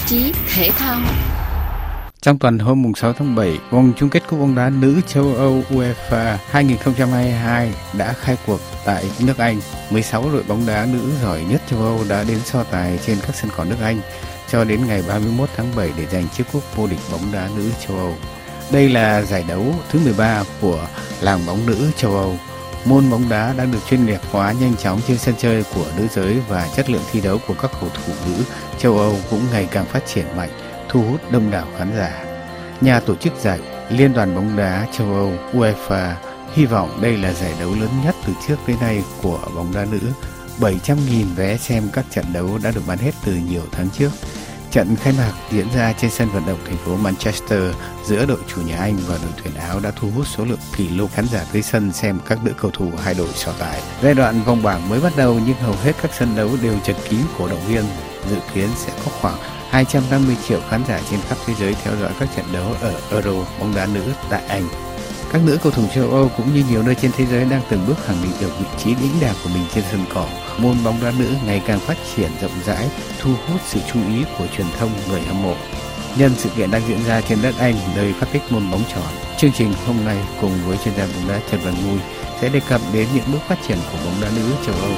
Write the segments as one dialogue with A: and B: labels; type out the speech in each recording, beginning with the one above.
A: trí thể thao.
B: Trong tuần hôm 6 tháng 7, vòng chung kết cúp bóng đá nữ châu Âu UEFA 2022 đã khai cuộc tại nước Anh. 16 đội bóng đá nữ giỏi nhất châu Âu đã đến so tài trên các sân cỏ nước Anh cho đến ngày 31 tháng 7 để giành chiếc cúp vô địch bóng đá nữ châu Âu. Đây là giải đấu thứ 13 của làng bóng nữ châu Âu. Môn bóng đá đang được chuyên nghiệp hóa nhanh chóng trên sân chơi của nữ giới và chất lượng thi đấu của các cầu thủ nữ châu Âu cũng ngày càng phát triển mạnh, thu hút đông đảo khán giả. Nhà tổ chức giải Liên đoàn bóng đá châu Âu UEFA hy vọng đây là giải đấu lớn nhất từ trước đến nay của bóng đá nữ. 700.000 vé xem các trận đấu đã được bán hết từ nhiều tháng trước. Trận khai mạc diễn ra trên sân vận động thành phố Manchester giữa đội chủ nhà Anh và đội tuyển Áo đã thu hút số lượng kỷ lục khán giả tới sân xem các nữ cầu thủ hai đội so tài. Giai đoạn vòng bảng mới bắt đầu nhưng hầu hết các sân đấu đều chật kín cổ động viên. Dự kiến sẽ có khoảng 250 triệu khán giả trên khắp thế giới theo dõi các trận đấu ở Euro bóng đá nữ tại Anh. Các nữ cầu thủ châu Âu cũng như nhiều nơi trên thế giới đang từng bước khẳng định được vị trí đỉnh đạc của mình trên sân cỏ. Môn bóng đá nữ ngày càng phát triển rộng rãi, thu hút sự chú ý của truyền thông, người hâm mộ. Nhân sự kiện đang diễn ra trên đất Anh, nơi phát tích môn bóng tròn, chương trình hôm nay cùng với chuyên gia bóng đá Trần Văn Mui sẽ đề cập đến những bước phát triển của bóng đá nữ châu Âu.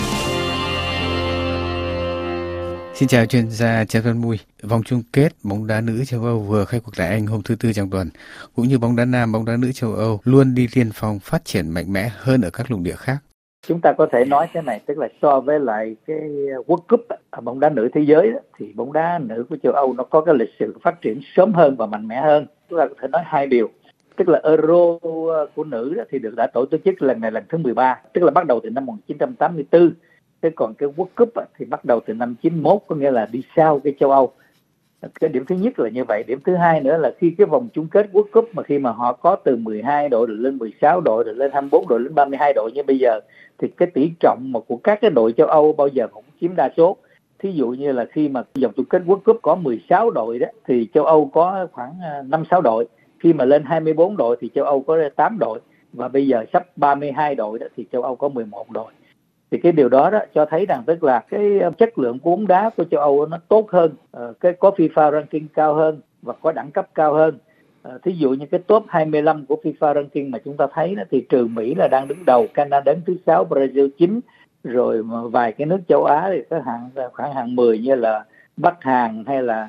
B: Xin chào chuyên gia Trần Văn Mui. Vòng chung kết bóng đá nữ châu Âu vừa khai cuộc tại Anh hôm thứ Tư trong tuần, cũng như bóng đá nam, bóng đá nữ châu Âu luôn đi tiên phong phát triển mạnh mẽ hơn ở các lục địa khác.
C: Chúng ta có thể nói thế này, tức là so với lại cái World Cup bóng đá nữ thế giới đó, thì bóng đá nữ của châu Âu nó có cái lịch sử phát triển sớm hơn và mạnh mẽ hơn. Chúng ta có thể nói hai điều, tức là Euro của nữ đó thì đã tổ chức lần này lần thứ 13, tức là bắt đầu từ năm 1984. Thế còn cái World Cup thì bắt đầu từ năm 91, có nghĩa là đi sau cái châu Âu. Cái điểm thứ nhất là như vậy. Điểm thứ hai nữa là khi cái vòng chung kết World Cup mà khi mà họ có từ 12 đội rồi lên 16 đội rồi lên 24 đội lên 32 đội như bây giờ, thì cái tỷ trọng mà của các cái đội châu Âu bao giờ cũng chiếm đa số. Thí dụ như là khi mà vòng chung kết World Cup có 16 đội đó thì châu Âu có khoảng 5-6 đội. Khi mà lên 24 đội thì châu Âu có 8 đội, và bây giờ sắp 32 đội đó thì châu Âu có 11 đội. Thì cái điều đó cho thấy rằng tức là cái chất lượng của bóng đá của châu Âu nó tốt hơn, cái có FIFA ranking cao hơn và có đẳng cấp cao hơn. Thí dụ như cái top 25 của FIFA ranking mà chúng ta thấy đó, thì trừ Mỹ là đang đứng đầu, Canada đứng thứ 6, Brazil 9, rồi vài cái nước châu Á thì có khoảng hạng 10 như là Bắc Hàn hay là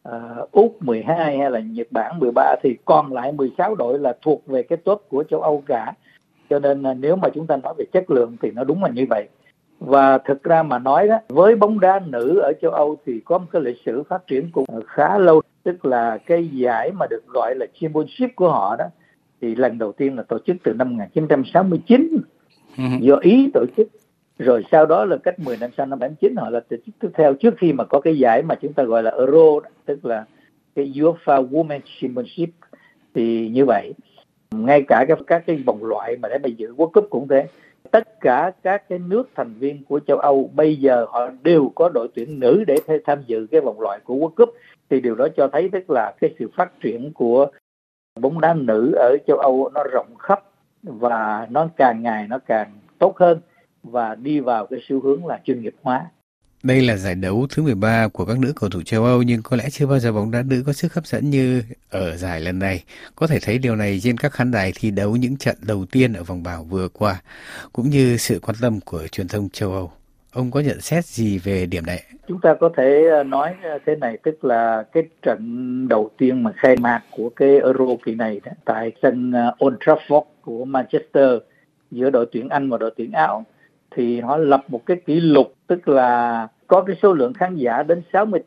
C: Úc 12 hay là Nhật Bản 13, thì còn lại 16 đội là thuộc về cái top của châu Âu cả. Cho nên nếu mà chúng ta nói về chất lượng thì nó đúng là như vậy. Và thực ra mà nói đó, với bóng đá nữ ở châu Âu thì có một cái lịch sử phát triển cũng khá lâu. Tức là cái giải mà được gọi là Championship của họ đó thì lần đầu tiên là tổ chức từ năm 1969 do Ý tổ chức. Rồi sau đó là cách 10 năm sau, năm 79 họ là tổ chức tiếp theo, trước khi mà có cái giải mà chúng ta gọi là Euro đó, tức là cái UEFA Women's Championship. Thì như vậy, ngay cả các cái vòng loại mà để mà dự World Cup cũng thế. Tất cả các cái nước thành viên của châu Âu bây giờ họ đều có đội tuyển nữ để tham dự cái vòng loại của World Cup. Thì điều đó cho thấy tức là cái sự phát triển của bóng đá nữ ở châu Âu nó rộng khắp và nó càng ngày nó càng tốt hơn và đi vào cái xu hướng là chuyên nghiệp hóa.
B: Đây là giải đấu thứ 13 của các nữ cầu thủ châu Âu, nhưng có lẽ chưa bao giờ bóng đá nữ có sức hấp dẫn như ở giải lần này. Có thể thấy điều này trên các khán đài thi đấu những trận đầu tiên ở vòng bảng vừa qua, cũng như sự quan tâm của truyền thông châu Âu. Ông có nhận xét gì về điểm này?
C: Chúng ta có thể nói thế này, tức là cái trận đầu tiên mà khai mạc của cái Euro kỳ này đó, tại sân Old Trafford của Manchester giữa đội tuyển Anh và đội tuyển Áo, thì họ lập một cái kỷ lục, tức là có cái số lượng khán giả đến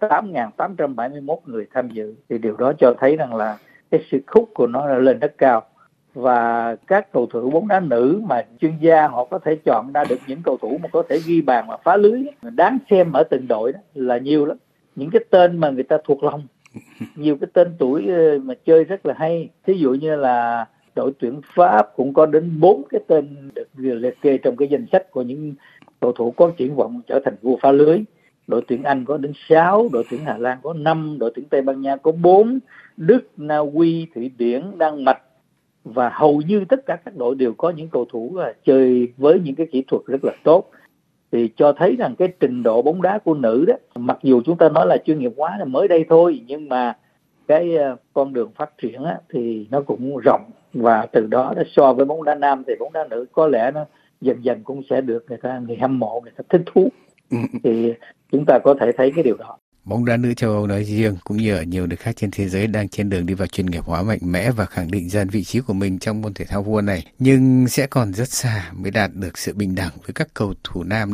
C: 68.871 người tham dự. Thì điều đó cho thấy rằng là cái sức hút của nó là lên rất cao. Và các cầu thủ bóng đá nữ mà chuyên gia họ có thể chọn ra được những cầu thủ mà có thể ghi bàn và phá lưới đáng xem ở từng đội đó là nhiều lắm. Những cái tên mà người ta thuộc lòng, nhiều cái tên tuổi mà chơi rất là hay. Ví dụ như là đội tuyển Pháp cũng có đến 4 cái tên được liệt kê trong cái danh sách của những cầu thủ có triển vọng trở thành vua phá lưới. Đội tuyển Anh có đến 6, đội tuyển Hà Lan có 5, đội tuyển Tây Ban Nha có 4, Đức, Na Uy, Thụy Điển, Đan Mạch, và hầu như tất cả các đội đều có những cầu thủ chơi với những cái kỹ thuật rất là tốt. thì cho thấy rằng cái trình độ bóng đá của nữ đó, mặc dù chúng ta nói là chuyên nghiệp hóa là mới đây thôi, nhưng mà cái con đường phát triển á, thì nó cũng rộng, và từ đó so với bóng đá nam thì bóng đá nữ có lẽ nó dần dần cũng sẽ được người hâm mộ người ta thích thú. Thì chúng ta có thể thấy cái điều đó.
B: Bóng đá nữ châu Âu nói riêng cũng như ở nhiều nước khác trên thế giới đang trên đường đi vào chuyên nghiệp hóa mạnh mẽ và khẳng định dần vị trí của mình trong môn thể thao vua này, nhưng sẽ còn rất xa mới đạt được sự bình đẳng với các cầu thủ nam.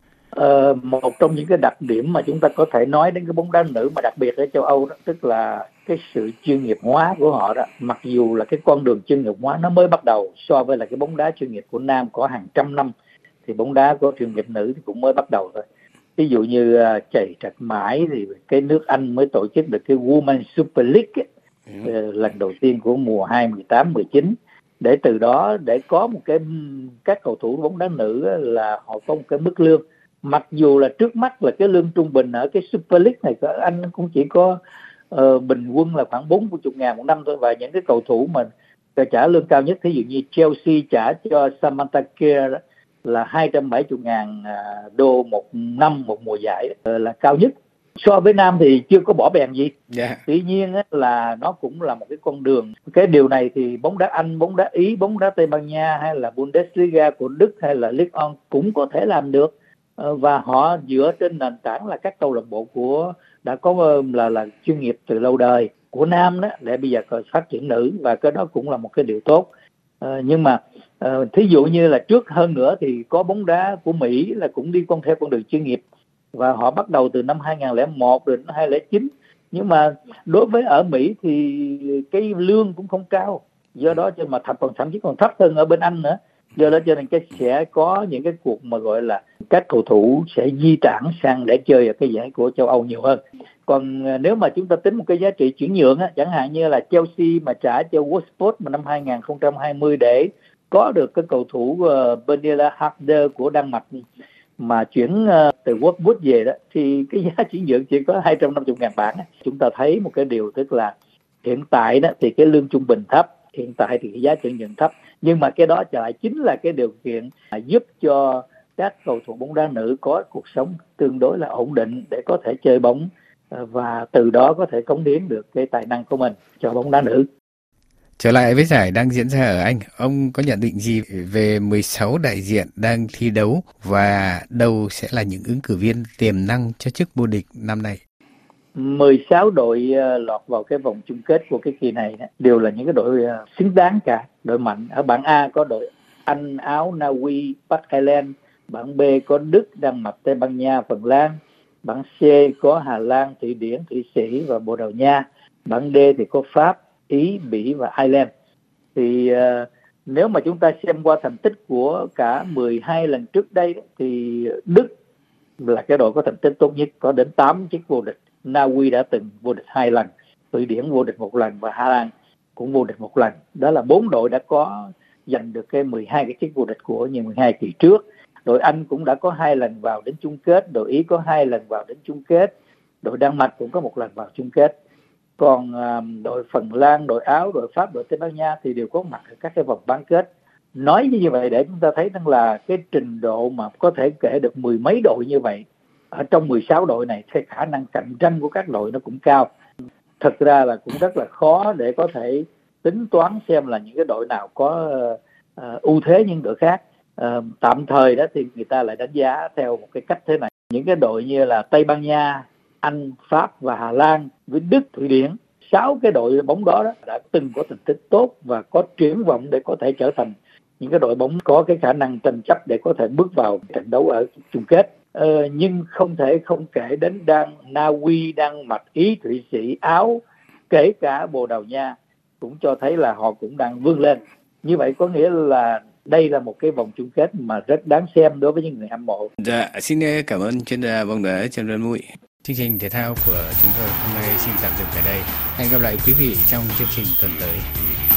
C: Một trong những cái đặc điểm mà chúng ta có thể nói đến cái bóng đá nữ mà đặc biệt ở châu Âu đó, tức là cái sự chuyên nghiệp hóa của họ đó. Mặc dù là cái con đường chuyên nghiệp hóa nó mới bắt đầu, so với là cái bóng đá chuyên nghiệp của nam có hàng trăm năm, thì bóng đá của chuyên nghiệp nữ thì cũng mới bắt đầu thôi. Ví dụ như chạy trật mãi thì cái nước Anh mới tổ chức được cái Women's Super League ấy, lần đầu tiên của mùa 2018-19, để từ đó để có một cái các cầu thủ bóng đá nữ là họ có một cái mức lương, mặc dù là trước mắt là cái lương trung bình ở cái Super League này ở Anh cũng chỉ có bình quân là khoảng 40.000 một năm thôi, và những cái cầu thủ mà trả lương cao nhất, ví dụ như Chelsea trả cho Samantha Kerr là 270.000 đô một năm, một mùa giải là cao nhất. So với nam thì chưa có bỏ bèn gì. Tuy nhiên là nó cũng là một cái con đường. Cái điều này thì bóng đá Anh, bóng đá Ý, bóng đá Tây Ban Nha hay là Bundesliga của Đức hay là Ligue 1 cũng có thể làm được, và họ dựa trên nền tảng là các câu lạc bộ của đã có là chuyên nghiệp từ lâu đời của nam đó, để bây giờ phát triển nữ, và cái đó cũng là một cái điều tốt. Nhưng mà thí dụ như là trước hơn nữa thì có bóng đá của Mỹ là cũng đi theo con đường chuyên nghiệp, và họ bắt đầu từ năm 2001 đến 2009, nhưng mà đối với ở Mỹ thì cái lương cũng không cao, do đó cho mà thậm chí còn thấp hơn ở bên Anh nữa. Do đó cho nên cái sẽ có những cái cuộc mà gọi là các cầu thủ sẽ di tản sang để chơi ở cái giải của châu Âu nhiều hơn. Còn nếu mà chúng ta tính một cái giá trị chuyển nhượng á, chẳng hạn như là Chelsea mà trả cho Wolfsburg mà năm 2020 để có được cái cầu thủ Pernilla Harder của Đan Mạch mà chuyển từ Wolfsburg về đó, thì cái giá chuyển nhượng chỉ có 250.000 bảng. Chúng ta thấy một cái điều, tức là hiện tại đó thì cái lương trung bình thấp, hiện tại thì cái giá chuyển nhượng thấp, nhưng mà cái đó lại chính là cái điều kiện giúp cho các cầu thủ bóng đá nữ có cuộc sống tương đối là ổn định để có thể chơi bóng, và từ đó có thể cống hiến được cái tài năng của mình cho bóng đá nữ.
B: Trở lại với giải đang diễn ra ở Anh, ông có nhận định gì về 16 đại diện đang thi đấu và đâu sẽ là những ứng cử viên tiềm năng cho chức vô địch năm nay?
C: 16 đội lọt vào cái vòng chung kết của cái kỳ này đều là những cái đội xứng đáng cả, đội mạnh. Ở bảng A có đội Anh, Áo, Na Uy, Bắc Ireland. Bảng B có Đức, Đan Mạch, Tây Ban Nha, Phần Lan. Bảng C có Hà Lan, Thụy Điển, Thụy Sĩ và Bồ Đào Nha. Bảng D thì có Pháp, Ý, Bỉ và Ireland. Thì nếu mà chúng ta xem qua thành tích của cả 12 lần trước đây thì Đức là cái đội có thành tích tốt nhất, có đến 8 chiếc vô địch. Na Uy đã từng vô địch 2 lần, Thụy Điển vô địch 1 lần và Hà Lan cũng vô địch 1 lần. Đó là 4 đội đã có giành được cái 12 cái chiếc vô địch của những 12 kỳ trước. Đội Anh cũng đã có 2 lần vào đến chung kết, đội Ý có 2 lần vào đến chung kết, đội Đan Mạch cũng có 1 lần vào chung kết. Còn đội Phần Lan, đội Áo, đội Pháp, đội Tây Ban Nha thì đều có mặt ở các cái vòng bán kết. Nói như vậy để chúng ta thấy rằng là cái trình độ mà có thể kể được 10 mấy đội như vậy ở trong 16 đội này, thì khả năng cạnh tranh của các đội nó cũng cao. Thực ra là cũng rất là khó để có thể tính toán xem là những cái đội nào có ưu thế những đội khác. Tạm thời đó thì người ta lại đánh giá theo một cái cách thế này. Những cái đội như là Tây Ban Nha, Anh, Pháp và Hà Lan với Đức, Thụy Điển, 6 cái đội bóng đó đã từng có thành tích tốt và có triển vọng để có thể trở thành những cái đội bóng có cái khả năng tranh chấp để có thể bước vào trận đấu ở chung kết. Nhưng không thể không kể đến Na Uy, Đan Mạch, Ý, Thụy Sĩ, Áo, kể cả Bồ Đào Nha cũng cho thấy là họ cũng đang vươn lên. Như vậy có nghĩa là đây là một cái vòng chung kết mà rất đáng xem đối với những người hâm mộ.
B: Dạ, xin cảm ơn chuyên gia bóng đá Trần Văn Mũi. Chương trình thể thao của chúng tôi hôm nay xin tạm dừng tại đây. Hẹn gặp lại quý vị trong chương trình tuần tới.